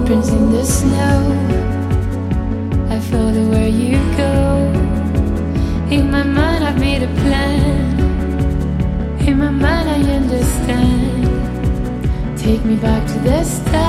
footprints in the snow. I follow where you go. In my mind I've made a plan. In my mind I understand. Take me back to the start.